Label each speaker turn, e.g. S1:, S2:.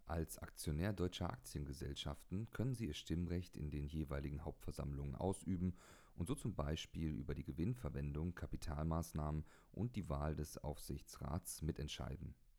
S1: Als Aktionär deutscher Aktiengesellschaften können Sie Ihr Stimmrecht in den jeweiligen Hauptversammlungen ausüben und so zum Beispiel über die Gewinnverwendung, Kapitalmaßnahmen und die Wahl des Aufsichtsrats mitentscheiden.